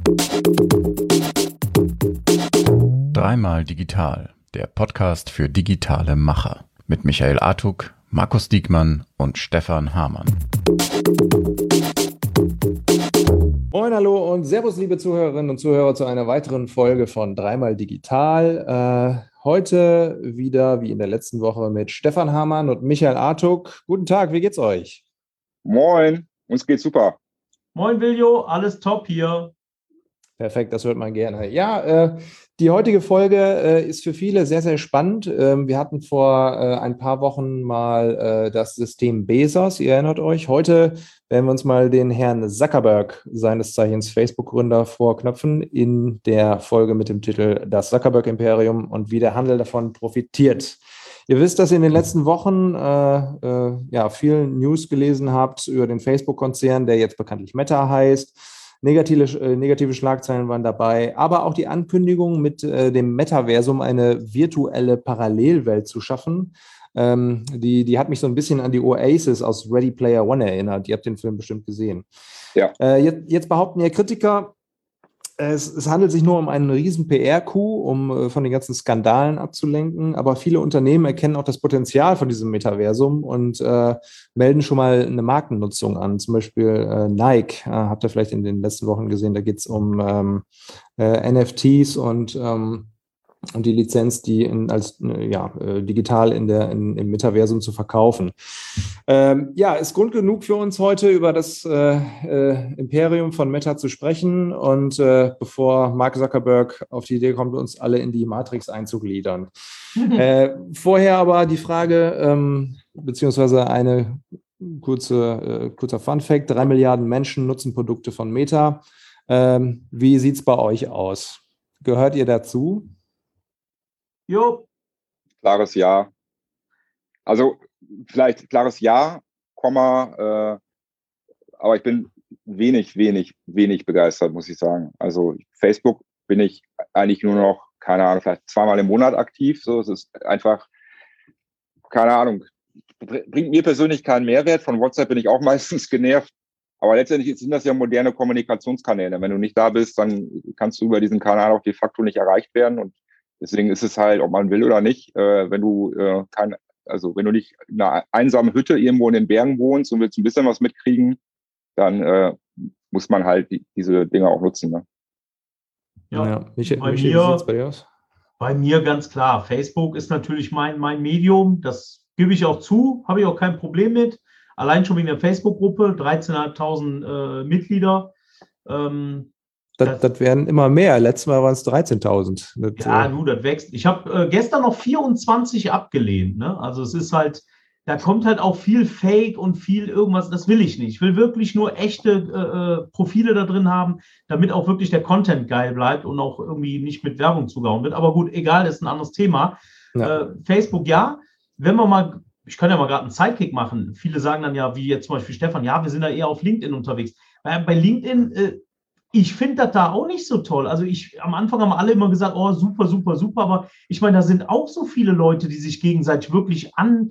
Dreimal digital, der Podcast für digitale Macher mit Michael Artuk, Markus Diekmann und Stefan Hamann. Moin, hallo und servus, liebe Zuhörerinnen und Zuhörer, zu einer weiteren Folge von Dreimal digital. Heute wieder, wie in der letzten Woche, mit Stefan Hamann und Michael Artuk. Guten Tag, wie geht's euch? Moin, uns geht's super. Moin, Viljo, alles top hier. Perfekt, das hört man gerne. Ja, die heutige Folge ist für viele sehr, sehr spannend. Wir hatten vor ein paar Wochen mal das System Bezos, ihr erinnert euch. Heute werden wir uns mal den Herrn Zuckerberg, seines Zeichens Facebook-Gründer, vorknöpfen in der Folge mit dem Titel Das Zuckerberg-Imperium und wie der Handel davon profitiert. Ihr wisst, dass ihr in den letzten Wochen viel News gelesen habt über den Facebook-Konzern, der jetzt bekanntlich Meta heißt. Negative Schlagzeilen waren dabei, aber auch die Ankündigung, mit dem Metaversum eine virtuelle Parallelwelt zu schaffen. Die hat mich so ein bisschen an die Oasis aus Ready Player One erinnert. Ihr habt den Film bestimmt gesehen. Ja. Jetzt behaupten ja Kritiker, es handelt sich nur um einen riesen PR-Coup, um von den ganzen Skandalen abzulenken. Aber viele Unternehmen erkennen auch das Potenzial von diesem Metaversum und melden schon mal eine Markennutzung an. Zum Beispiel Nike, habt ihr vielleicht in den letzten Wochen gesehen, da geht es um NFTs und die Lizenz, die digital im Metaversum zu verkaufen. Ist Grund genug für uns heute über das Imperium von Meta zu sprechen und bevor Mark Zuckerberg auf die Idee kommt, uns alle in die Matrix einzugliedern. Vorher aber die Frage, beziehungsweise eine kurzer Funfact: 3 Milliarden Menschen nutzen Produkte von Meta. Wie sieht es bei euch aus? Gehört ihr dazu? Jo. Klares Ja. Also vielleicht klares Ja, aber ich bin wenig begeistert, muss ich sagen. Also Facebook bin ich eigentlich nur noch, keine Ahnung, vielleicht 2-mal im Monat aktiv. So, es ist einfach, keine Ahnung, bringt mir persönlich keinen Mehrwert. Von WhatsApp bin ich auch meistens genervt. Aber letztendlich sind das ja moderne Kommunikationskanäle. Wenn du nicht da bist, dann kannst du über diesen Kanal auch de facto nicht erreicht werden. Und deswegen ist es halt, ob man will oder nicht, wenn du wenn du nicht in einer einsamen Hütte irgendwo in den Bergen wohnst und willst ein bisschen was mitkriegen, dann muss man halt diese Dinge auch nutzen. Ne? Ja. Michael, wie sieht es bei dir aus? Bei mir ganz klar. Facebook ist natürlich mein Medium. Das gebe ich auch zu, habe ich auch kein Problem mit. Allein schon wegen der Facebook-Gruppe, 13.500 Mitglieder. Das werden immer mehr. Letztes Mal waren es 13.000. Ja, das wächst. Ich habe gestern noch 24 abgelehnt. Ne? Also es ist halt, da kommt halt auch viel Fake und viel irgendwas. Das will ich nicht. Ich will wirklich nur echte Profile da drin haben, damit auch wirklich der Content geil bleibt und auch irgendwie nicht mit Werbung zugehauen wird. Aber gut, egal, das ist ein anderes Thema. Ja. Facebook, ja. Wenn wir mal, ich kann ja mal gerade einen Sidekick machen. Viele sagen dann ja, wie jetzt zum Beispiel Stefan, ja, wir sind da eher auf LinkedIn unterwegs. Bei LinkedIn, ich finde das da auch nicht so toll. Also am Anfang haben alle immer gesagt, oh, super, super, super. Aber ich meine, da sind auch so viele Leute, die sich gegenseitig wirklich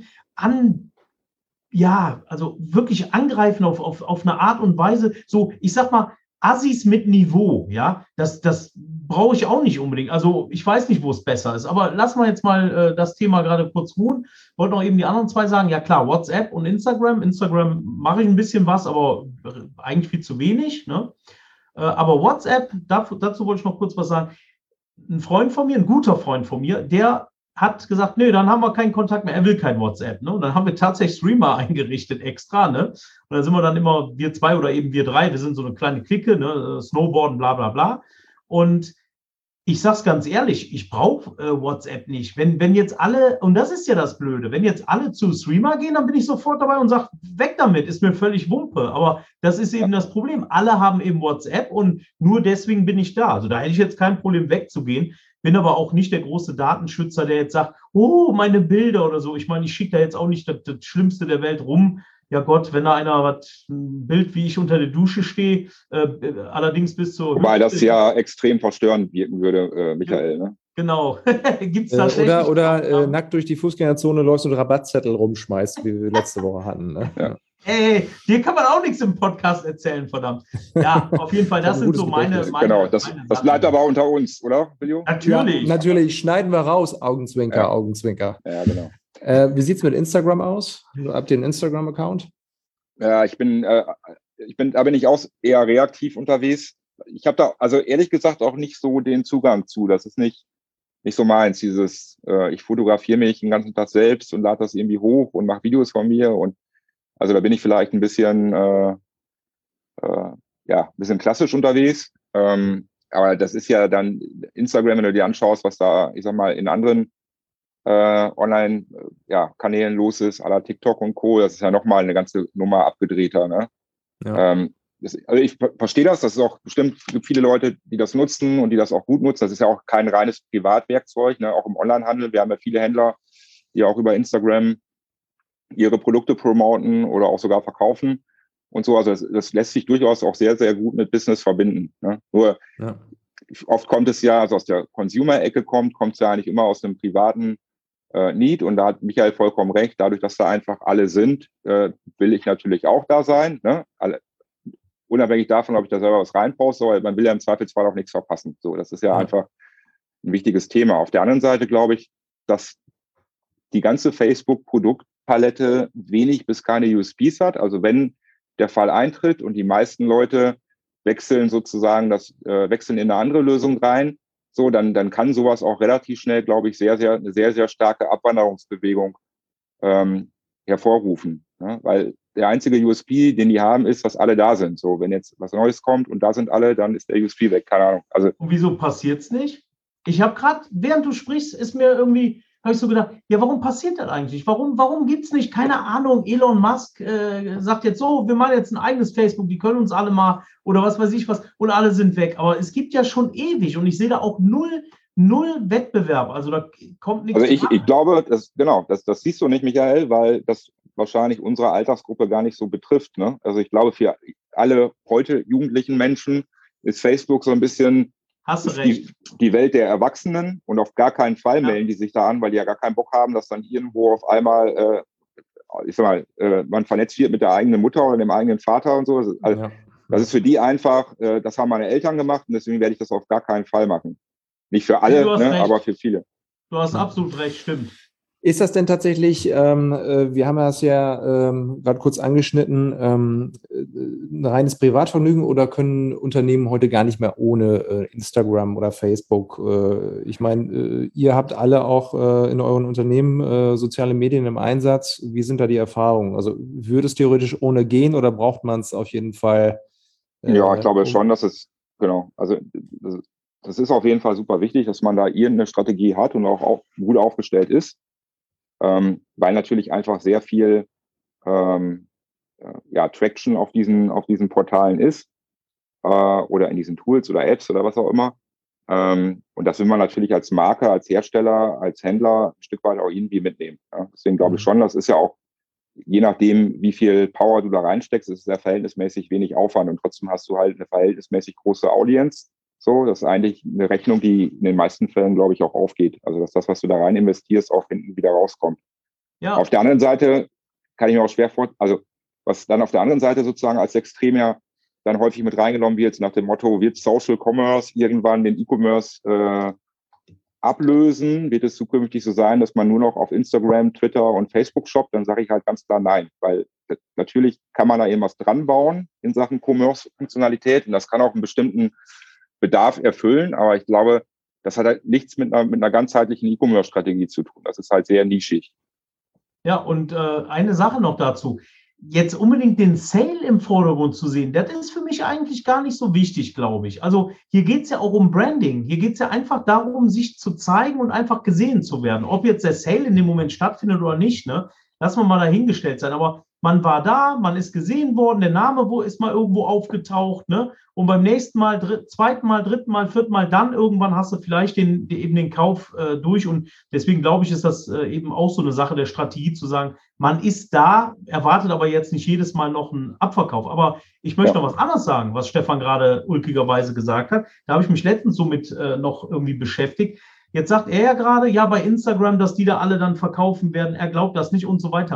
wirklich angreifen auf eine Art und Weise. So, ich sag mal, Assis mit Niveau, ja, das brauche ich auch nicht unbedingt. Also ich weiß nicht, wo es besser ist. Aber lassen wir jetzt mal das Thema gerade kurz ruhen. Wollte noch eben die anderen zwei sagen. Ja klar, WhatsApp und Instagram. Instagram mache ich ein bisschen was, aber eigentlich viel zu wenig, ne? Aber WhatsApp, dazu wollte ich noch kurz was sagen. Ein guter Freund von mir, der hat gesagt, nee, dann haben wir keinen Kontakt mehr, er will kein WhatsApp. Ne? Und dann haben wir tatsächlich Streamer eingerichtet extra. Ne? Und dann sind wir dann immer, wir zwei oder eben wir drei, wir sind so eine kleine Clique, ne? Snowboarden, bla bla bla. Und ich sag's ganz ehrlich, ich brauche WhatsApp nicht. Wenn jetzt alle, und das ist ja das Blöde, wenn jetzt alle zu Streamer gehen, dann bin ich sofort dabei und sage, weg damit, ist mir völlig Wumpe. Aber das ist eben das Problem. Alle haben eben WhatsApp und nur deswegen bin ich da. Also da hätte ich jetzt kein Problem wegzugehen. Bin aber auch nicht der große Datenschützer, der jetzt sagt, oh, meine Bilder oder so. Ich meine, ich schicke da jetzt auch nicht das Schlimmste der Welt rum. Ja Gott, wenn da einer ein Bild, wie ich unter der Dusche stehe, allerdings bis zur... Wobei das ja extrem verstörend wirken würde, Michael, ne? Genau. Gibt's tatsächlich oder nackt durch die Fußgängerzone läufst und Rabattzettel rumschmeißt, wie wir letzte Woche hatten. Ne? Ja. Ey, dir kann man auch nichts im Podcast erzählen, verdammt. Ja, auf jeden Fall, das sind so meine Genau, das bleibt aber unter uns, oder, Biljo? Natürlich. Ja, natürlich, schneiden wir raus, Augenzwinker, ja. Augenzwinker. Ja, genau. Wie sieht es mit Instagram aus? Habt ihr einen Instagram-Account? Ja, da bin ich auch eher reaktiv unterwegs. Ich habe da, also ehrlich gesagt, auch nicht so den Zugang zu. Das ist nicht so meins, ich fotografiere mich den ganzen Tag selbst und lade das irgendwie hoch und mache Videos von mir. Und also da bin ich vielleicht ein bisschen, ein bisschen klassisch unterwegs. Aber das ist ja dann Instagram, wenn du dir anschaust, was da, ich sag mal, in anderen Online-Kanälen los ist, à la TikTok und Co., das ist ja nochmal eine ganze Nummer abgedrehter. Ne? Ja. Also ich verstehe das ist auch bestimmt, es gibt viele Leute, die das nutzen und die das auch gut nutzen. Das ist ja auch kein reines Privatwerkzeug, ne? Auch im Onlinehandel. Wir haben ja viele Händler, die auch über Instagram ihre Produkte promoten oder auch sogar verkaufen und so. Also das lässt sich durchaus auch sehr, sehr gut mit Business verbinden. Ne? Nur oft kommt es ja, also aus der Consumer-Ecke kommt es ja eigentlich immer aus einem privaten Need, und da hat Michael vollkommen recht. Dadurch, dass da einfach alle sind, will ich natürlich auch da sein. Ne? Unabhängig davon, ob ich da selber was reinposte, aber man will ja im Zweifelsfall auch nichts verpassen. So, das ist ja einfach ein wichtiges Thema. Auf der anderen Seite glaube ich, dass die ganze Facebook-Produktpalette wenig bis keine USPs hat. Also wenn der Fall eintritt und die meisten Leute wechseln sozusagen wechseln in eine andere Lösung rein, so, dann kann sowas auch relativ schnell, glaube ich, eine sehr, sehr starke Abwanderungsbewegung hervorrufen. Ne? Weil der einzige USP, den die haben, ist, dass alle da sind. So, wenn jetzt was Neues kommt und da sind alle, dann ist der USP weg. Keine Ahnung. Also, und wieso passiert es nicht? Ich habe gerade, während du sprichst, habe ich so gedacht, ja, warum passiert das eigentlich? Warum gibt es nicht, keine Ahnung, Elon Musk sagt jetzt so, wir machen jetzt ein eigenes Facebook, die können uns alle mal oder was weiß ich was, und alle sind weg. Aber es gibt ja schon ewig und ich sehe da auch null Wettbewerb. Also da kommt nichts. Also ich glaube, das siehst du nicht, Michael, weil das wahrscheinlich unsere Altersgruppe gar nicht so betrifft. Ne? Also ich glaube, für alle heute jugendlichen Menschen ist Facebook so ein bisschen die Welt der Erwachsenen, und auf gar keinen Fall melden die sich da an, weil die ja gar keinen Bock haben, dass dann irgendwo auf einmal, man vernetzt wird mit der eigenen Mutter oder dem eigenen Vater und so. Also, das ist für die einfach, das haben meine Eltern gemacht, und deswegen werde ich das auf gar keinen Fall machen. Nicht für alle, aber für viele. Du hast absolut recht, stimmt. Ist das denn tatsächlich, wir haben das ja gerade kurz angeschnitten, ein reines Privatvergnügen, oder können Unternehmen heute gar nicht mehr ohne Instagram oder Facebook? Ich meine, ihr habt alle auch in euren Unternehmen soziale Medien im Einsatz. Wie sind da die Erfahrungen? Also würde es theoretisch ohne gehen, oder braucht man es auf jeden Fall? Ja, ich glaube schon, dass es, genau, also das ist auf jeden Fall super wichtig, dass man da irgendeine Strategie hat und auch gut aufgestellt ist. Weil natürlich einfach sehr viel Traction auf diesen Portalen ist oder in diesen Tools oder Apps oder was auch immer. Und das will man natürlich als Marke, als Hersteller, als Händler ein Stück weit auch irgendwie mitnehmen. Ja? Deswegen glaube ich schon, das ist ja auch, je nachdem, wie viel Power du da reinsteckst, ist es ja verhältnismäßig wenig Aufwand, und trotzdem hast du halt eine verhältnismäßig große Audience. So, das ist eigentlich eine Rechnung, die in den meisten Fällen, glaube ich, auch aufgeht. Also, dass das, was du da rein investierst, auch hinten wieder rauskommt. Ja. Auf der anderen Seite kann ich mir auch schwer vorstellen, also was dann auf der anderen Seite sozusagen als Extrem ja dann häufig mit reingenommen wird, nach dem Motto, wird Social Commerce irgendwann den E-Commerce ablösen? Wird es zukünftig so sein, dass man nur noch auf Instagram, Twitter und Facebook shoppt? Dann sage ich halt ganz klar nein, weil natürlich kann man da irgendwas dran bauen in Sachen Commerce-Funktionalität, und das kann auch einen bestimmten Bedarf erfüllen, aber ich glaube, das hat halt nichts mit einer ganzheitlichen E-Commerce-Strategie zu tun. Das ist halt sehr nischig. Ja, und eine Sache noch dazu. Jetzt unbedingt den Sale im Vordergrund zu sehen, das ist für mich eigentlich gar nicht so wichtig, glaube ich. Also hier geht es ja auch um Branding. Hier geht es ja einfach darum, sich zu zeigen und einfach gesehen zu werden. Ob jetzt der Sale in dem Moment stattfindet oder nicht, ne, lassen wir mal dahingestellt sein. Aber man war da, man ist gesehen worden, der Name ist mal irgendwo aufgetaucht, ne? Und beim nächsten Mal, zweiten Mal, dritten Mal, vierten Mal, dann irgendwann hast du vielleicht eben den Kauf durch. Und deswegen glaube ich, ist das eben auch so eine Sache der Strategie, zu sagen, man ist da, erwartet aber jetzt nicht jedes Mal noch einen Abverkauf. Aber ich möchte noch was anderes sagen, was Stefan gerade ulkigerweise gesagt hat. Da habe ich mich letztens so mit noch irgendwie beschäftigt. Jetzt sagt er ja gerade, ja, bei Instagram, dass die da alle dann verkaufen werden, er glaubt das nicht und so weiter.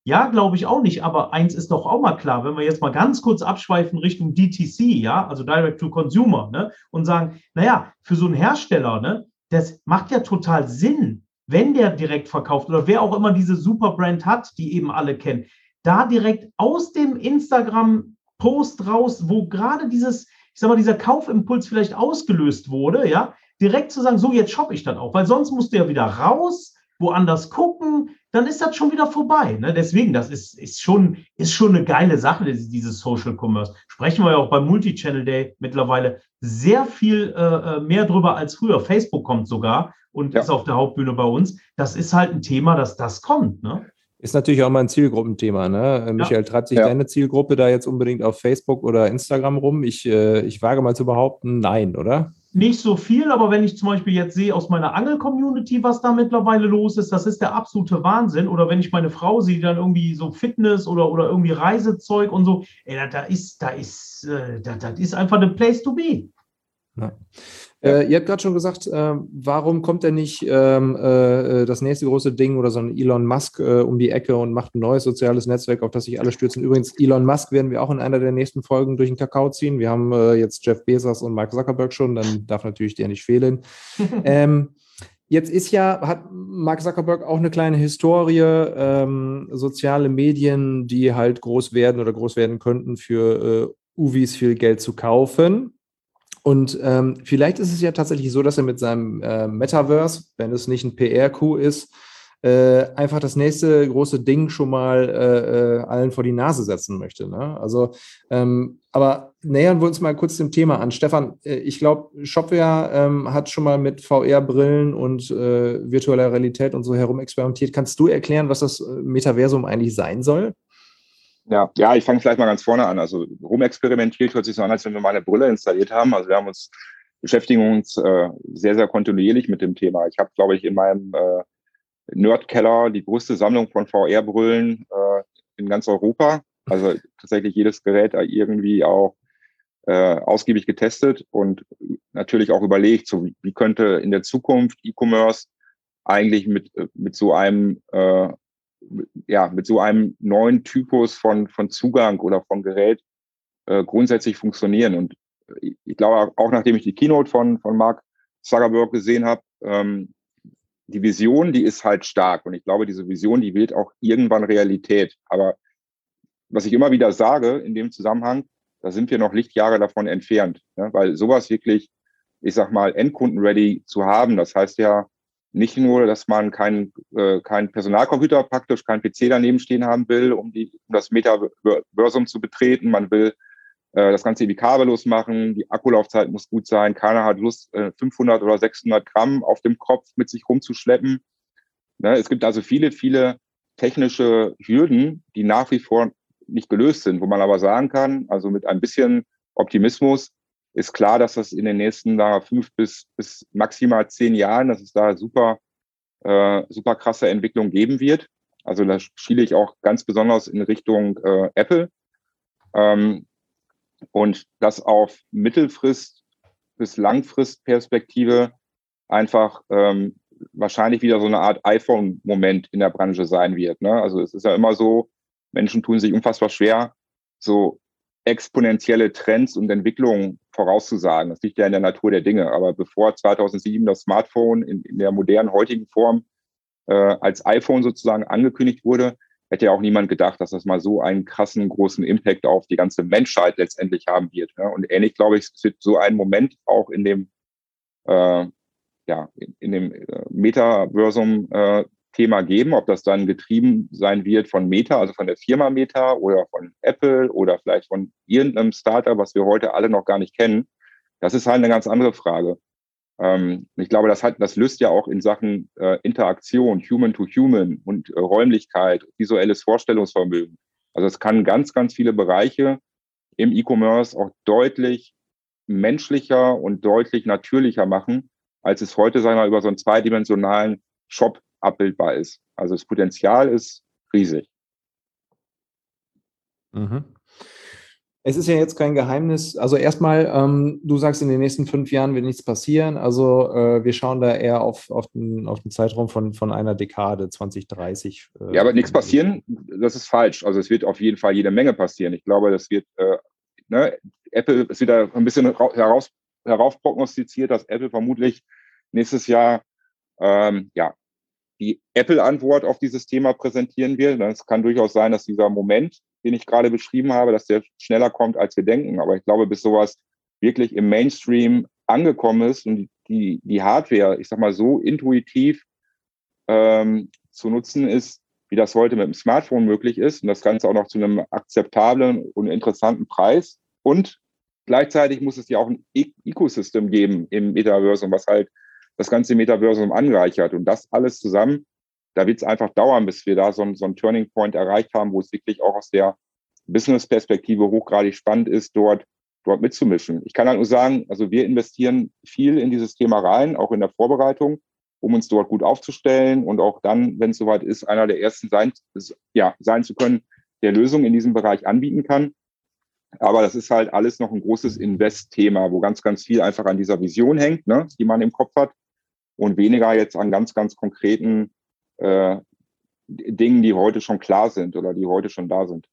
Ja, glaube ich auch nicht, aber eins ist doch auch mal klar, wenn wir jetzt mal ganz kurz abschweifen Richtung DTC, ja, also Direct to Consumer, ne, und sagen, naja, für so einen Hersteller, ne, das macht ja total Sinn, wenn der direkt verkauft oder wer auch immer diese Superbrand hat, die eben alle kennen, da direkt aus dem Instagram-Post raus, wo gerade dieses, ich sag mal, dieser Kaufimpuls vielleicht ausgelöst wurde, ja, direkt zu sagen, so, jetzt shoppe ich dann auch, weil sonst musst du ja wieder raus, woanders gucken, dann ist das schon wieder vorbei. Ne? Deswegen, das ist schon eine geile Sache, dieses Social Commerce. Sprechen wir ja auch beim Multi-Channel Day mittlerweile sehr viel mehr drüber als früher. Facebook kommt sogar und ist auf der Hauptbühne bei uns. Das ist halt ein Thema, das kommt. Ne? Ist natürlich auch mal ein Zielgruppenthema, ne? Michael, treibt sich deine Zielgruppe da jetzt unbedingt auf Facebook oder Instagram rum? Ich wage mal zu behaupten, nein, oder? Nicht so viel, aber wenn ich zum Beispiel jetzt sehe aus meiner Angel-Community, was da mittlerweile los ist, das ist der absolute Wahnsinn. Oder wenn ich meine Frau sehe, die dann irgendwie so Fitness oder irgendwie Reisezeug und so, ey, das ist einfach the place to be. Ja. Ihr habt gerade schon gesagt, warum kommt denn nicht das nächste große Ding oder so ein Elon Musk um die Ecke und macht ein neues soziales Netzwerk, auf das sich alle stürzen? Übrigens, Elon Musk werden wir auch in einer der nächsten Folgen durch den Kakao ziehen. Wir haben jetzt Jeff Bezos und Mark Zuckerberg schon, dann darf natürlich der nicht fehlen. Jetzt hat Mark Zuckerberg auch eine kleine Historie, soziale Medien, die halt groß werden oder groß werden könnten, für Uwis viel Geld zu kaufen. Und vielleicht ist es ja tatsächlich so, dass er mit seinem Metaverse, wenn es nicht ein PR-Coup ist, einfach das nächste große Ding schon mal allen vor die Nase setzen möchte. Ne? Also, aber nähern wir uns mal kurz dem Thema an. Stefan, ich glaube, Shopware hat schon mal mit VR-Brillen und virtueller Realität und so herum experimentiert. Kannst du erklären, was das Metaversum eigentlich sein soll? Ja, ich fange vielleicht mal ganz vorne an. Also rumexperimentiert hört sich so an, als wenn wir mal eine Brille installiert haben. Also wir beschäftigen uns sehr, sehr kontinuierlich mit dem Thema. Ich habe, glaube ich, in meinem Nerdkeller die größte Sammlung von VR-Brillen in ganz Europa. Also tatsächlich jedes Gerät irgendwie auch ausgiebig getestet und natürlich auch überlegt, so wie könnte in der Zukunft E-Commerce eigentlich mit so einem mit so einem neuen Typus von Zugang oder von Gerät grundsätzlich funktionieren. Und ich glaube, auch nachdem ich die Keynote von Mark Zuckerberg gesehen habe, die Vision, die ist halt stark. Und ich glaube, diese Vision, die wird auch irgendwann Realität. Aber was ich immer wieder sage in dem Zusammenhang, da sind wir noch Lichtjahre davon entfernt. Ne? Weil sowas wirklich, ich sag mal, endkundenready zu haben, das heißt ja nicht nur, dass man keinen Personalcomputer praktisch, keinen PC daneben stehen haben will, um das Metaversum zu betreten. Man will das Ganze irgendwie kabellos machen, die Akkulaufzeit muss gut sein, keiner hat Lust, 500 oder 600 Gramm auf dem Kopf mit sich rumzuschleppen. Ne? Es gibt also viele, viele technische Hürden, die nach wie vor nicht gelöst sind, wo man aber sagen kann, also mit ein bisschen Optimismus ist klar, dass das in den nächsten 5 bis maximal 10 Jahren, dass es da super krasse Entwicklung geben wird. Also da schiele ich auch ganz besonders in Richtung Apple. Und das auf Mittelfrist- bis Langfristperspektive einfach wahrscheinlich wieder so eine Art iPhone-Moment in der Branche sein wird. Ne? Also es ist ja immer so, Menschen tun sich unfassbar schwer, so exponentielle Trends und Entwicklungen vorauszusagen. Das liegt ja in der Natur der Dinge. Aber bevor 2007 das Smartphone in der modernen heutigen Form als iPhone sozusagen angekündigt wurde, hätte ja auch niemand gedacht, dass das mal so einen krassen, großen Impact auf die ganze Menschheit letztendlich haben wird. Ne? Und ähnlich, glaube ich, es wird so einen Moment auch in dem Metaversum-Thema geben, ob das dann getrieben sein wird von Meta, also von der Firma Meta oder von Apple oder vielleicht von irgendeinem Startup, was wir heute alle noch gar nicht kennen. Das ist halt eine ganz andere Frage. Ich glaube, das löst ja auch in Sachen Interaktion, Human to Human und Räumlichkeit, visuelles Vorstellungsvermögen. Also es kann ganz, ganz viele Bereiche im E-Commerce auch deutlich menschlicher und deutlich natürlicher machen, als es heute, sagen wir mal, über so einen zweidimensionalen Shop abbildbar ist. Also das Potenzial ist riesig. Mhm. Es ist ja jetzt kein Geheimnis. Also erstmal, du sagst, in den nächsten 5 Jahren wird nichts passieren. Also wir schauen da eher auf den Zeitraum von einer Dekade, 2030. Ja, aber nichts passieren, das ist falsch. Also es wird auf jeden Fall jede Menge passieren. Ich glaube, das wird, Apple ist wieder ein bisschen heraufprognostiziert, dass Apple vermutlich nächstes Jahr die Apple-Antwort auf dieses Thema präsentieren wird. Es kann durchaus sein, dass dieser Moment, den ich gerade beschrieben habe, dass der schneller kommt, als wir denken. Aber ich glaube, bis sowas wirklich im Mainstream angekommen ist und die Hardware, ich sag mal, so intuitiv zu nutzen ist, wie das heute mit dem Smartphone möglich ist und das Ganze auch noch zu einem akzeptablen und interessanten Preis. Und gleichzeitig muss es ja auch ein Ecosystem geben im Metaversum, was halt das ganze Metaversum anreichert. Und das alles zusammen, da wird es einfach dauern, bis wir da so einen Turning Point erreicht haben, wo es wirklich auch aus der Business-Perspektive hochgradig spannend ist, dort mitzumischen. Ich kann halt nur sagen, also wir investieren viel in dieses Thema rein, auch in der Vorbereitung, um uns dort gut aufzustellen und auch dann, wenn es soweit ist, einer der ersten sein zu können, der Lösungen in diesem Bereich anbieten kann. Aber das ist halt alles noch ein großes Invest-Thema, wo ganz, ganz viel einfach an dieser Vision hängt, ne, die man im Kopf hat und weniger jetzt an ganz, ganz konkreten Dingen, die heute schon klar sind oder die heute schon da sind.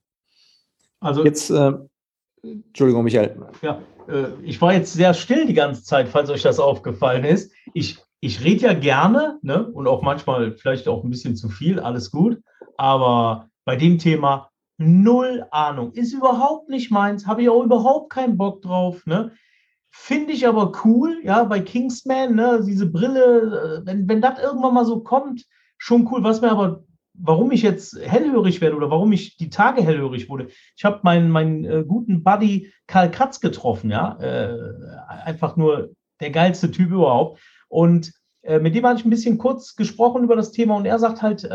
Also jetzt, Entschuldigung, Michael. Ja, ich war jetzt sehr still die ganze Zeit, falls euch das aufgefallen ist. Ich rede ja gerne, ne, und auch manchmal vielleicht auch ein bisschen zu viel, alles gut, aber bei dem Thema null Ahnung, ist überhaupt nicht meins, habe ich auch überhaupt keinen Bock drauf, ne? Finde ich aber cool, ja, bei Kingsman, ne, diese Brille, wenn das irgendwann mal so kommt, schon cool. Warum ich jetzt hellhörig werde oder warum ich die Tage hellhörig wurde, ich habe meinen guten Buddy Karl Kratz getroffen, ja, einfach nur der geilste Typ überhaupt. Und mit dem hatte ich ein bisschen kurz gesprochen über das Thema und er sagt halt,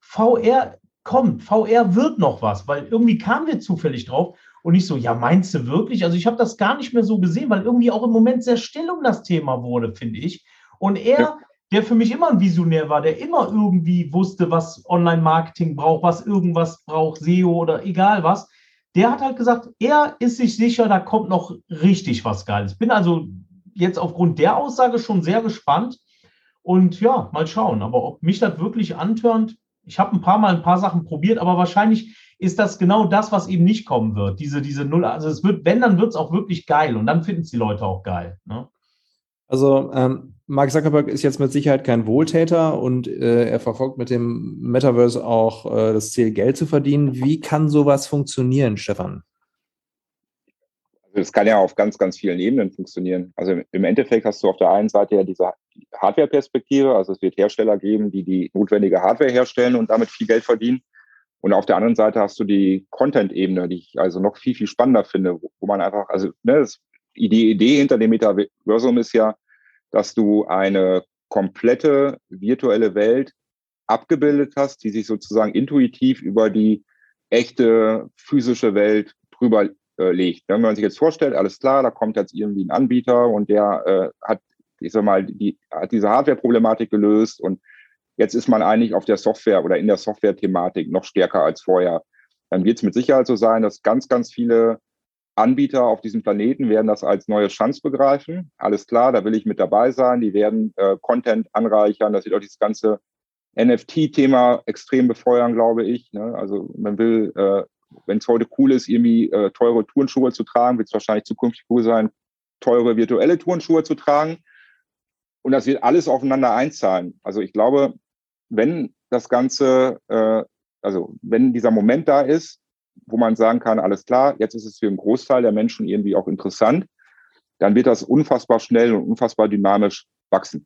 VR kommt, VR wird noch was, weil irgendwie kamen wir zufällig drauf. Und ich so, ja, meinst du wirklich? Also ich habe das gar nicht mehr so gesehen, weil irgendwie auch im Moment sehr still um das Thema wurde, finde ich. Und er, der für mich immer ein Visionär war, der immer irgendwie wusste, was Online-Marketing braucht, was irgendwas braucht, SEO oder egal was, der hat halt gesagt, er ist sich sicher, da kommt noch richtig was Geiles. Bin also jetzt aufgrund der Aussage schon sehr gespannt und ja, mal schauen. Aber ob mich das wirklich antörnt, ich habe ein paar Sachen probiert, aber wahrscheinlich ist das genau das, was eben nicht kommen wird. Diese Null, also es wird, wenn, dann wird es auch wirklich geil und dann finden es die Leute auch geil. Ne? Also Mark Zuckerberg ist jetzt mit Sicherheit kein Wohltäter und er verfolgt mit dem Metaverse auch das Ziel, Geld zu verdienen. Wie kann sowas funktionieren, Stefan? Also das kann ja auf ganz, ganz vielen Ebenen funktionieren. Also im Endeffekt hast du auf der einen Seite ja diese Hardware-Perspektive, also es wird Hersteller geben, die notwendige Hardware herstellen und damit viel Geld verdienen. Und auf der anderen Seite hast du die Content-Ebene, die ich also noch viel, viel spannender finde, wo man einfach, also die Idee hinter dem Metaversum ist ja, dass du eine komplette virtuelle Welt abgebildet hast, die sich sozusagen intuitiv über die echte physische Welt drüber legt. Wenn man sich jetzt vorstellt, alles klar, da kommt jetzt irgendwie ein Anbieter und der hat, ich sag mal, hat diese Hardware-Problematik gelöst und jetzt ist man eigentlich auf der Software oder in der Software-Thematik noch stärker als vorher. Dann wird es mit Sicherheit so sein, dass ganz, ganz viele Anbieter auf diesem Planeten werden das als neue Chance begreifen. Alles klar, da will ich mit dabei sein. Die werden Content anreichern. Das wird auch dieses ganze NFT-Thema extrem befeuern, glaube ich. Ne? Also man will, wenn es heute cool ist, irgendwie teure Turnschuhe zu tragen, wird es wahrscheinlich zukünftig cool sein, teure virtuelle Turnschuhe zu tragen. Und das wird alles aufeinander einzahlen. Also ich glaube, wenn das Ganze, wenn dieser Moment da ist, wo man sagen kann, alles klar, jetzt ist es für einen Großteil der Menschen irgendwie auch interessant, dann wird das unfassbar schnell und unfassbar dynamisch wachsen.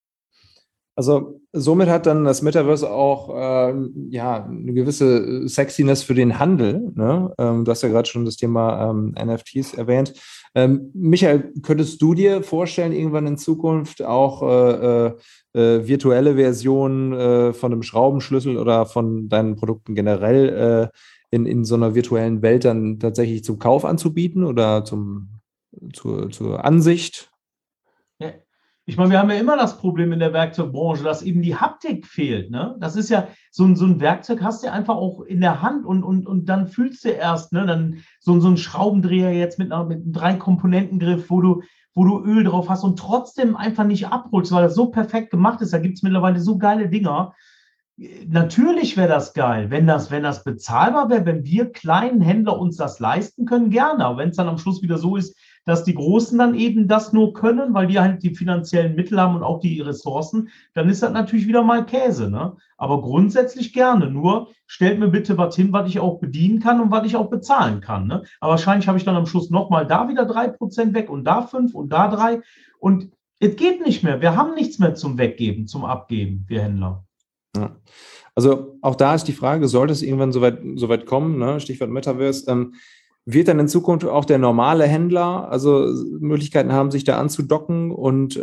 Also somit hat dann das Metaverse auch eine gewisse Sexiness für den Handel. Ne? Du hast ja gerade schon das Thema NFTs erwähnt. Michael, könntest du dir vorstellen, irgendwann in Zukunft auch virtuelle Versionen von einem Schraubenschlüssel oder von deinen Produkten generell in so einer virtuellen Welt dann tatsächlich zum Kauf anzubieten oder zur Ansicht? Ja. Ich meine, wir haben ja immer das Problem in der Werkzeugbranche, dass eben die Haptik fehlt. Ne? Das ist ja so ein Werkzeug, hast du einfach auch in der Hand und dann fühlst du erst, ne? Dann so ein Schraubendreher jetzt mit einem 3-Komponentengriff, wo du Öl drauf hast und trotzdem einfach nicht abholst, weil das so perfekt gemacht ist. Da gibt es mittlerweile so geile Dinger. Natürlich wäre das geil, wenn das bezahlbar wäre, wenn wir kleinen Händler uns das leisten können, gerne. Aber wenn es dann am Schluss wieder so ist, dass die Großen dann eben das nur können, weil die halt die finanziellen Mittel haben und auch die Ressourcen, dann ist das natürlich wieder mal Käse. Ne? Aber grundsätzlich gerne. Nur stellt mir bitte was hin, was ich auch bedienen kann und was ich auch bezahlen kann. Ne? Aber wahrscheinlich habe ich dann am Schluss nochmal da wieder 3% weg und da 5 und da 3. Und es geht nicht mehr. Wir haben nichts mehr zum Weggeben, zum Abgeben, wir Händler. Ja. Also auch da ist die Frage, sollte es irgendwann so weit kommen, ne? Stichwort Metaverse, wird dann in Zukunft auch der normale Händler also Möglichkeiten haben, sich da anzudocken und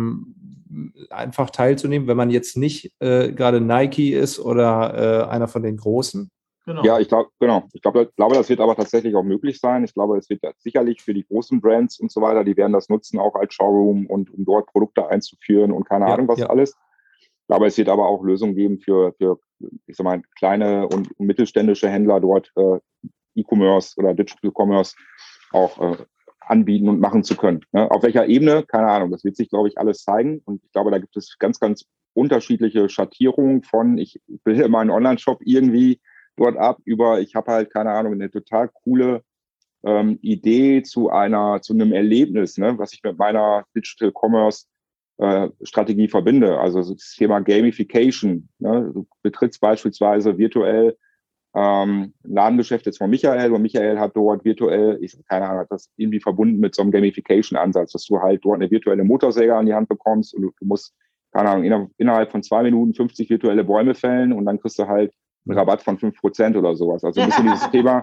einfach teilzunehmen, wenn man jetzt nicht gerade Nike ist oder einer von den Großen? Genau. Ja, ich glaube, das wird aber tatsächlich auch möglich sein. Ich glaube, es wird sicherlich für die großen Brands und so weiter, die werden das nutzen, auch als Showroom und um dort Produkte einzuführen und keine Ahnung was alles. Ich glaube, es wird aber auch Lösungen geben für ich sag mal, kleine und mittelständische Händler dort E-Commerce oder Digital Commerce auch anbieten und machen zu können. Ne? Auf welcher Ebene? Keine Ahnung. Das wird sich, glaube ich, alles zeigen. Und ich glaube, da gibt es ganz, ganz unterschiedliche Schattierungen von, ich bilde meinen Online-Shop irgendwie dort ab, über, ich habe halt, keine Ahnung, eine total coole Idee zu einem Erlebnis, ne? Was ich mit meiner Digital Commerce Strategie verbinde. Also das Thema Gamification. Ne? Du betrittst beispielsweise virtuell Ladengeschäft jetzt von Michael und Michael hat dort virtuell, keine Ahnung, hat das irgendwie verbunden mit so einem Gamification-Ansatz, dass du halt dort eine virtuelle Motorsäge an die Hand bekommst und du musst, keine Ahnung, innerhalb von 2 Minuten 50 virtuelle Bäume fällen und dann kriegst du halt einen Rabatt von 5% oder sowas. Also ein bisschen dieses Thema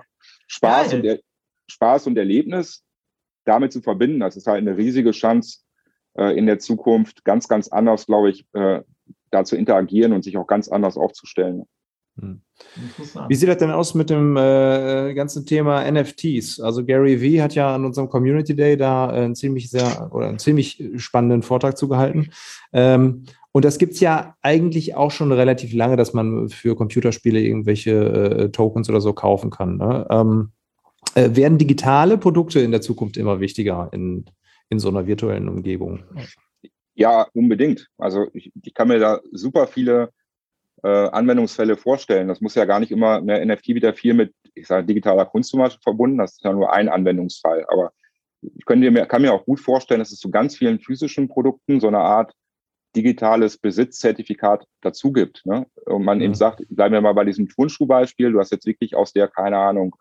Spaß und Erlebnis damit zu verbinden, das ist halt eine riesige Chance, in der Zukunft ganz, ganz anders, glaube ich, da zu interagieren und sich auch ganz anders aufzustellen. Wie sieht das denn aus mit dem ganzen Thema NFTs? Also Gary Vee hat ja an unserem Community Day da einen ziemlich spannenden Vortrag zugehalten. Und das gibt es ja eigentlich auch schon relativ lange, dass man für Computerspiele irgendwelche Tokens oder so kaufen kann. Ne? Werden digitale Produkte in der Zukunft immer wichtiger in so einer virtuellen Umgebung? Ja, unbedingt. Also ich kann mir da super viele Anwendungsfälle vorstellen. Das muss ja gar nicht immer, eine NFT wieder viel mit, ich sage, digitaler Kunst zum Beispiel verbunden. Das ist ja nur ein Anwendungsfall. Aber ich kann mir auch gut vorstellen, dass es zu ganz vielen physischen Produkten so eine Art digitales Besitzzertifikat dazu gibt. Ne? Und man eben sagt, bleiben wir mal bei diesem Turnschuhbeispiel. Du hast jetzt wirklich aus der, keine Ahnung,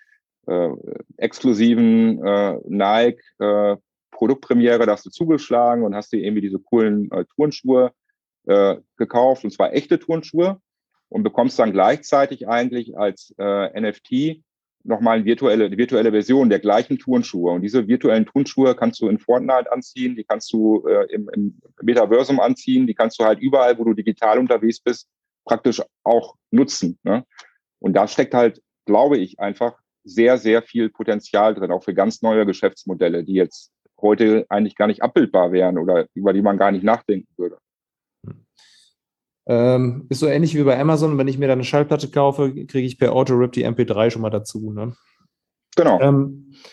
exklusiven Nike Produktpremiere, da hast du zugeschlagen und hast dir irgendwie diese coolen Turnschuhe gekauft, und zwar echte Turnschuhe, und bekommst dann gleichzeitig eigentlich als NFT nochmal eine virtuelle Version der gleichen Turnschuhe. Und diese virtuellen Turnschuhe kannst du in Fortnite anziehen, die kannst du im Metaversum anziehen, die kannst du halt überall, wo du digital unterwegs bist, praktisch auch nutzen. Ne? Und da steckt halt, glaube ich, einfach sehr, sehr viel Potenzial drin, auch für ganz neue Geschäftsmodelle, die jetzt heute eigentlich gar nicht abbildbar wären oder über die man gar nicht nachdenken würde. Ist so ähnlich wie bei Amazon, wenn ich mir da eine Schallplatte kaufe, kriege ich per Autorip die MP3 schon mal dazu. Ne? Genau.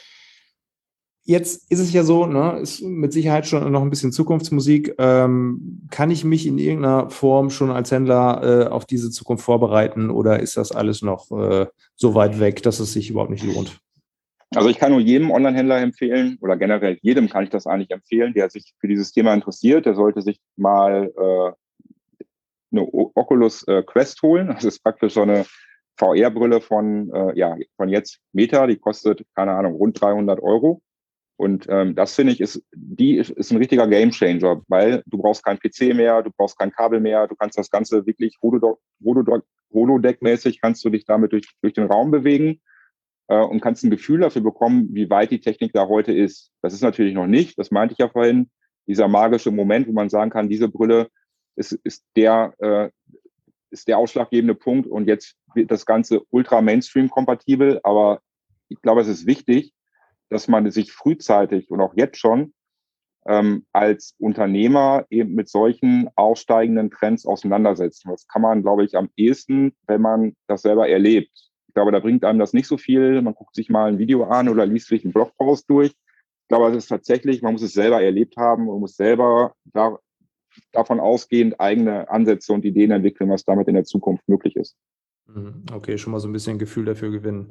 Jetzt ist es ja so, ne, ist mit Sicherheit schon noch ein bisschen Zukunftsmusik. Kann ich mich in irgendeiner Form schon als Händler auf diese Zukunft vorbereiten oder ist das alles noch so weit weg, dass es sich überhaupt nicht lohnt? Also ich kann nur jedem Online-Händler empfehlen oder generell jedem kann ich das eigentlich empfehlen, der sich für dieses Thema interessiert. Der sollte sich mal eine Oculus Quest holen. Das ist praktisch so eine VR-Brille von jetzt Meta. Die kostet, keine Ahnung, rund 300 €. Und das finde ich, ist ein richtiger Gamechanger, weil du brauchst kein PC mehr, du brauchst kein Kabel mehr, du kannst das Ganze wirklich Holodeck-mäßig kannst du dich damit durch den Raum bewegen und kannst ein Gefühl dafür bekommen, wie weit die Technik da heute ist. Das ist natürlich noch nicht, das meinte ich ja vorhin, dieser magische Moment, wo man sagen kann, diese Brille ist der ausschlaggebende Punkt und jetzt wird das Ganze ultra Mainstream-kompatibel, aber ich glaube, es ist wichtig, dass man sich frühzeitig und auch jetzt schon als Unternehmer eben mit solchen aufsteigenden Trends auseinandersetzen. Das kann man, glaube ich, am ehesten, wenn man das selber erlebt. Ich glaube, da bringt einem das nicht so viel. Man guckt sich mal ein Video an oder liest sich einen Blogpost durch. Ich glaube, es ist tatsächlich, man muss es selber erlebt haben und muss selber davon ausgehend eigene Ansätze und Ideen entwickeln, was damit in der Zukunft möglich ist. Okay, schon mal so ein bisschen Gefühl dafür gewinnen.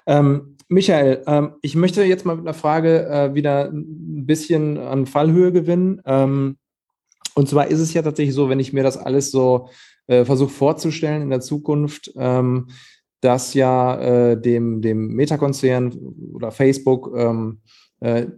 Michael, ich möchte jetzt mal mit einer Frage wieder ein bisschen an Fallhöhe gewinnen. Und zwar ist es ja tatsächlich so, wenn ich mir das alles so versuche vorzustellen in der Zukunft, dass ja dem Meta-Konzern oder Facebook eine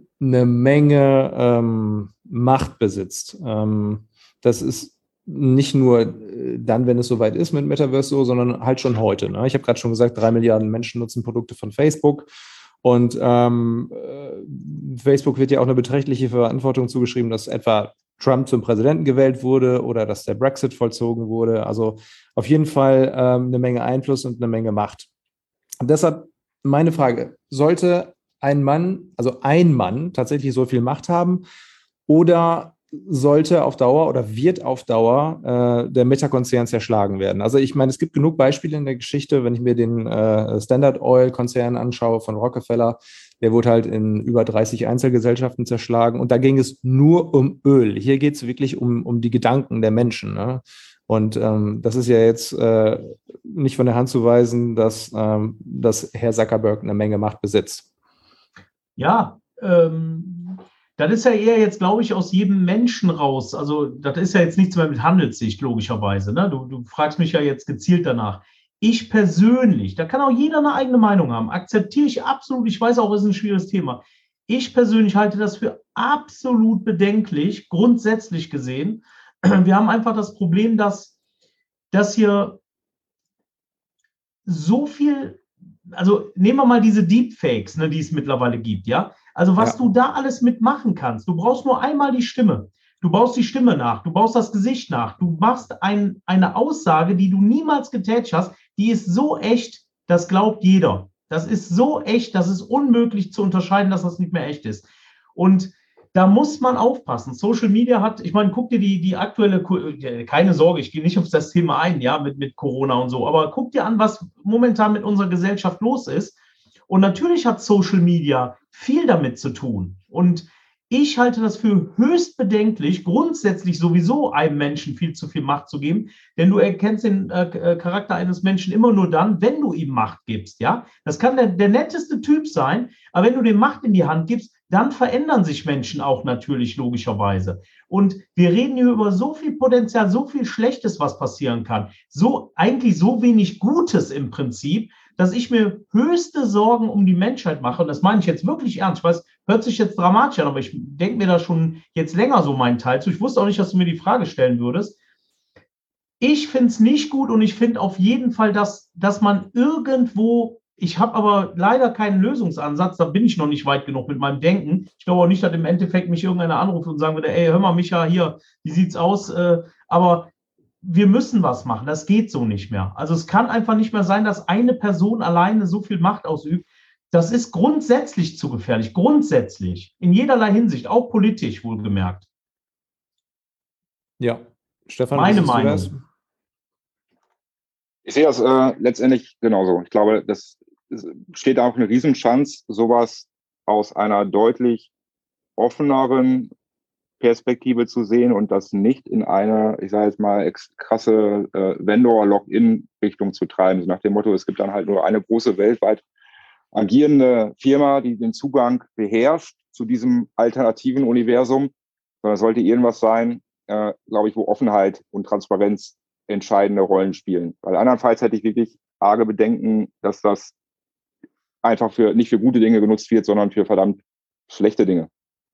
Menge Macht besitzt. Das ist nicht nur dann, wenn es soweit ist mit Metaverse so, sondern halt schon heute. Ne? Ich habe gerade schon gesagt, 3 Milliarden Menschen nutzen Produkte von Facebook und Facebook wird ja auch eine beträchtliche Verantwortung zugeschrieben, dass etwa Trump zum Präsidenten gewählt wurde oder dass der Brexit vollzogen wurde. Also auf jeden Fall eine Menge Einfluss und eine Menge Macht. Und deshalb meine Frage, sollte ein Mann tatsächlich so viel Macht haben oder sollte auf Dauer oder wird auf Dauer der Meta-Konzern zerschlagen werden? Also ich meine, es gibt genug Beispiele in der Geschichte, wenn ich mir den Standard Oil-Konzern anschaue von Rockefeller, der wurde halt in über 30 Einzelgesellschaften zerschlagen und da ging es nur um Öl. Hier geht es wirklich um die Gedanken der Menschen. Ne? Und das ist ja jetzt nicht von der Hand zu weisen, dass Herr Zuckerberg eine Menge Macht besitzt. Ja, das ist ja eher jetzt, glaube ich, aus jedem Menschen raus. Also das ist ja jetzt nichts mehr mit Handelssicht, logischerweise. Ne? Du fragst mich ja jetzt gezielt danach. Ich persönlich, da kann auch jeder eine eigene Meinung haben, akzeptiere ich absolut. Ich weiß auch, es ist ein schwieriges Thema. Ich persönlich halte das für absolut bedenklich, grundsätzlich gesehen. Wir haben einfach das Problem, dass hier so viel, also nehmen wir mal diese Deepfakes, ne, die es mittlerweile gibt, ja. Also was du da alles mitmachen kannst, du brauchst nur einmal die Stimme. Du baust die Stimme nach, du baust das Gesicht nach, du machst eine Aussage, die du niemals getätigt hast, die ist so echt, das glaubt jeder. Das ist so echt, das ist unmöglich zu unterscheiden, dass das nicht mehr echt ist. Und da muss man aufpassen. Social Media hat, ich meine, guck dir die aktuelle, keine Sorge, ich gehe nicht auf das Thema ein, ja, mit Corona und so, aber guck dir an, was momentan mit unserer Gesellschaft los ist. Und natürlich hat Social Media viel damit zu tun. Und ich halte das für höchst bedenklich, grundsätzlich sowieso einem Menschen viel zu viel Macht zu geben, denn du erkennst den Charakter eines Menschen immer nur dann, wenn du ihm Macht gibst. Ja? Das kann der netteste Typ sein, aber wenn du dem Macht in die Hand gibst, dann verändern sich Menschen auch natürlich logischerweise. Und wir reden hier über so viel Potenzial, so viel Schlechtes, was passieren kann, eigentlich so wenig Gutes im Prinzip, dass ich mir höchste Sorgen um die Menschheit mache. Und das meine ich jetzt wirklich ernst. Ich weiß, hört sich jetzt dramatisch an, aber ich denke mir da schon jetzt länger so meinen Teil zu. Ich wusste auch nicht, dass du mir die Frage stellen würdest. Ich finde es nicht gut und ich finde auf jeden Fall, dass man irgendwo, ich habe aber leider keinen Lösungsansatz, da bin ich noch nicht weit genug mit meinem Denken. Ich glaube auch nicht, dass im Endeffekt mich irgendeiner anruft und sagen würde, ey, hör mal, Micha, hier, wie sieht's aus? Aber wir müssen was machen. Das geht so nicht mehr. Also es kann einfach nicht mehr sein, dass eine Person alleine so viel Macht ausübt. Das ist grundsätzlich zu gefährlich. Grundsätzlich. In jederlei Hinsicht. Auch politisch wohlgemerkt. Ja. Stefan, meine Meinung. Ich sehe das letztendlich genauso. Ich glaube, das steht auch eine Riesenchance, sowas aus einer deutlich offeneren Perspektive zu sehen und das nicht in eine, ich sage jetzt mal, krasse Vendor-Login-Richtung zu treiben. So nach dem Motto, es gibt dann halt nur eine große weltweit agierende Firma, die den Zugang beherrscht zu diesem alternativen Universum, sondern es sollte irgendwas sein, glaube ich, wo Offenheit und Transparenz entscheidende Rollen spielen. Weil andernfalls hätte ich wirklich arge Bedenken, dass das einfach nicht für gute Dinge genutzt wird, sondern für verdammt schlechte Dinge.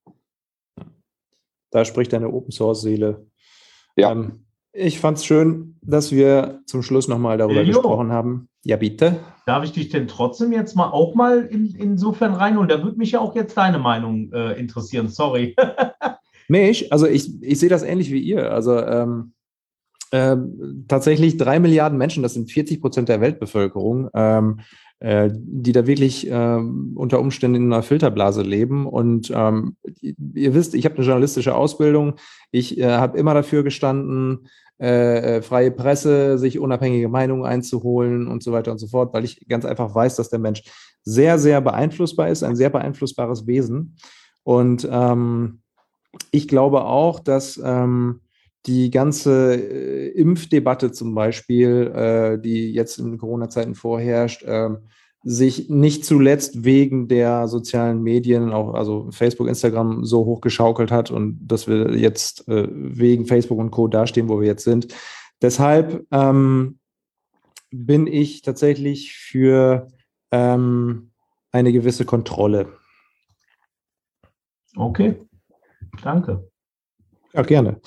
Da spricht deine Open-Source-Seele. Ja. Ich fand es schön, dass wir zum Schluss nochmal darüber gesprochen haben. Ja, bitte. Darf ich dich denn trotzdem jetzt auch mal insofern reinholen? Da würde mich ja auch jetzt deine Meinung interessieren. Sorry. Mich? Also ich sehe das ähnlich wie ihr. Also tatsächlich 3 Milliarden Menschen, das sind 40% der Weltbevölkerung, die da wirklich unter Umständen in einer Filterblase leben. Und ihr wisst, ich habe eine journalistische Ausbildung. Ich habe immer dafür gestanden, freie Presse, sich unabhängige Meinungen einzuholen und so weiter und so fort, weil ich ganz einfach weiß, dass der Mensch sehr, sehr beeinflussbar ist, ein sehr beeinflussbares Wesen. Und ich glaube auch, dass die ganze Impfdebatte zum Beispiel, die jetzt in Corona-Zeiten vorherrscht, sich nicht zuletzt wegen der sozialen Medien, auch also Facebook, Instagram, so hochgeschaukelt hat und dass wir jetzt wegen Facebook und Co. dastehen, wo wir jetzt sind. Deshalb bin ich tatsächlich für eine gewisse Kontrolle. Okay, danke. Ja, gerne.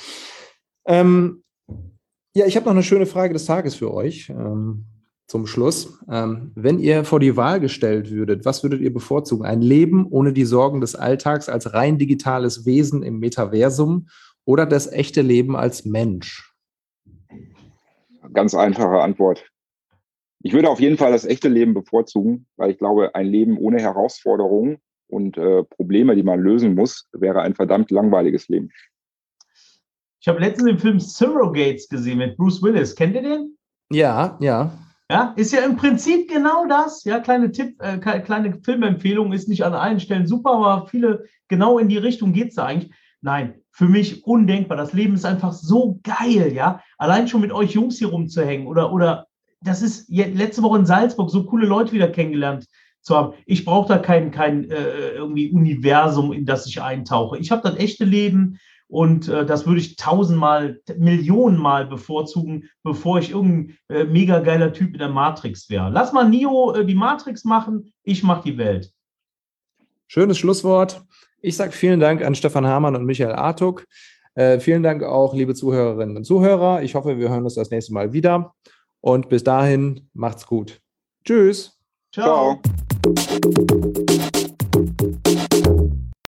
Ja, ich habe noch eine schöne Frage des Tages für euch zum Schluss. Wenn ihr vor die Wahl gestellt würdet, was würdet ihr bevorzugen? Ein Leben ohne die Sorgen des Alltags als rein digitales Wesen im Metaversum oder das echte Leben als Mensch? Ganz einfache Antwort. Ich würde auf jeden Fall das echte Leben bevorzugen, weil ich glaube, ein Leben ohne Herausforderungen und Probleme, die man lösen muss, wäre ein verdammt langweiliges Leben. Ich habe letztens den Film Surrogates gesehen mit Bruce Willis. Kennt ihr den? Ja, ja. Ja, ist ja im Prinzip genau das. Ja, kleine Filmempfehlung, ist nicht an allen Stellen super, aber viele, genau in die Richtung geht es da eigentlich. Nein, für mich undenkbar. Das Leben ist einfach so geil, ja. Allein schon mit euch Jungs hier rumzuhängen oder das ist letzte Woche in Salzburg so coole Leute wieder kennengelernt zu haben. Ich brauche da kein irgendwie Universum, in das ich eintauche. Ich habe das echte Leben. Und das würde ich 1000-mal, Millionenmal bevorzugen, bevor ich irgendein mega geiler Typ in der Matrix wäre. Lass mal Neo die Matrix machen, ich mache die Welt. Schönes Schlusswort. Ich sage vielen Dank an Stefan Hamann und Michael Artuk. Vielen Dank auch, liebe Zuhörerinnen und Zuhörer. Ich hoffe, wir hören uns das nächste Mal wieder. Und bis dahin, macht's gut. Tschüss. Ciao. Ciao.